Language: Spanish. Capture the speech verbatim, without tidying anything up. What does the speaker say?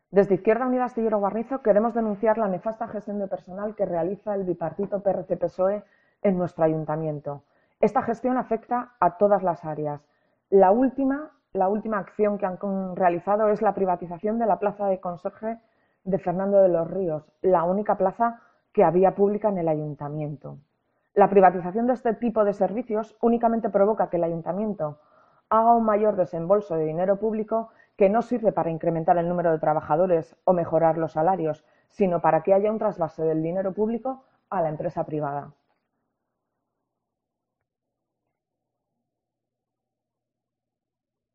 Desde Izquierda Unida Astillero Guarnizo queremos denunciar la nefasta gestión de personal que realiza el bipartito P R C P S O E en nuestro ayuntamiento. Esta gestión afecta a todas las áreas. La última, la última acción que han realizado es la privatización de la plaza de conserje de Fernando de los Ríos, la única plaza que había pública en el ayuntamiento. La privatización de este tipo de servicios únicamente provoca que el ayuntamiento haga un mayor desembolso de dinero público que no sirve para incrementar el número de trabajadores o mejorar los salarios, sino para que haya un trasvase del dinero público a la empresa privada.